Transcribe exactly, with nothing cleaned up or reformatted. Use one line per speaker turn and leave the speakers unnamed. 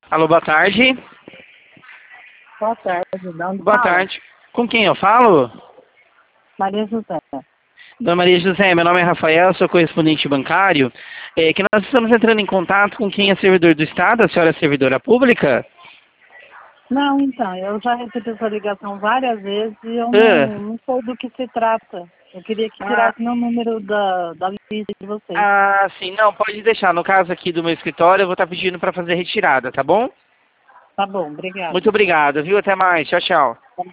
Alô, boa tarde.
Boa tarde, de onde
Boa
fala?
tarde. Com quem eu falo?
Maria José.
Dona Maria José, meu nome é Rafael, sou correspondente bancário. É que nós estamos entrando em contato com quem é servidor do Estado, a senhora é servidora pública?
Não, então, eu já recebi essa ligação várias vezes e eu
Ah,
não, não sei do que se trata. Eu queria que
ah,
tirasse meu número da, da lista de vocês.
ah, sim, não, pode deixar. No caso aqui do meu escritório, eu vou estar pedindo para fazer retirada, tá bom?
Tá bom, obrigada.
Muito obrigado, viu? Até mais. Tchau, tchau.